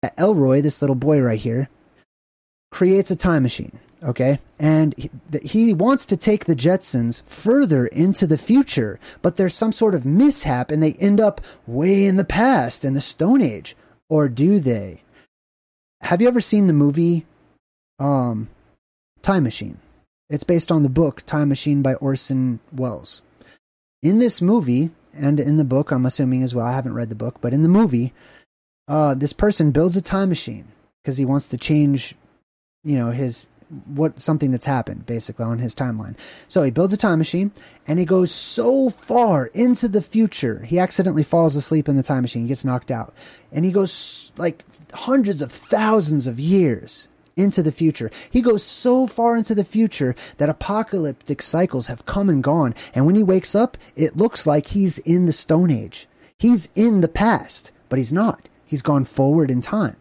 Elroy, this little boy right here, creates a time machine, okay? And he wants to take the Jetsons further into the future, but there's some sort of mishap and they end up way in the past in the Stone Age. Or do they? Have you ever seen the movie Time Machine? It's based on the book Time Machine by Orson Welles. In this movie, and in the book, I'm assuming as well, I haven't read the book, but in the movie, this person builds a time machine because he wants to change, something that's happened basically on his timeline. So he builds a time machine and he goes so far into the future. He accidentally falls asleep in the time machine. He gets knocked out and he goes like hundreds of thousands of years into the future. He goes so far into the future that apocalyptic cycles have come and gone. And when he wakes up, it looks like he's in the Stone Age. He's in the past, but he's not. He's gone forward in time.